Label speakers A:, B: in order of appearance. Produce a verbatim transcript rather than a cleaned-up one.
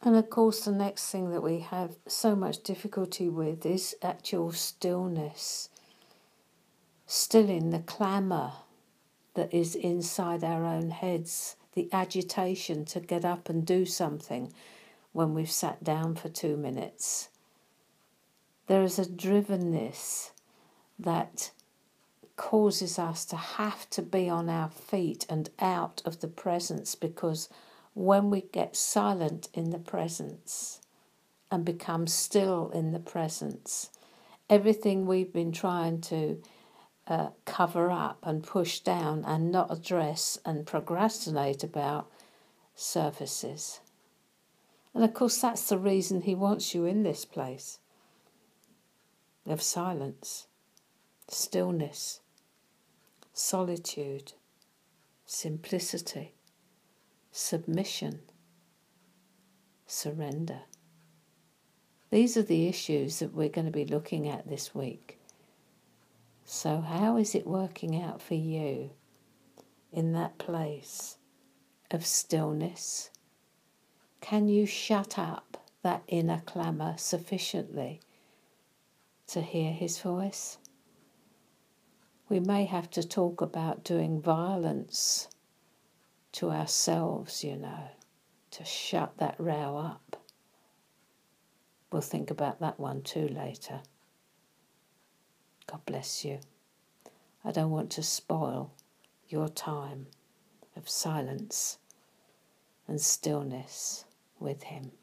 A: And of course, the next thing that we have so much difficulty with is actual stillness, stilling the clamour that is inside our own heads, the agitation to get up and do something when we've sat down for two minutes. There is a drivenness that causes us to have to be on our feet and out of the presence, because when we get silent in the presence and become still in the presence, everything we've been trying to uh, cover up and push down and not address and procrastinate about surfaces. And of course, that's the reason he wants you in this place of silence, stillness, solitude, simplicity, submission, surrender. These are the issues that we're going to be looking at this week. So how is it working out for you in that place of stillness? Can you shut up that inner clamour sufficiently to hear his voice? We may have to talk about doing violence to ourselves, you know, to shut that row up. We'll think about that one too later. God bless you. I don't want to spoil your time of silence and stillness with him.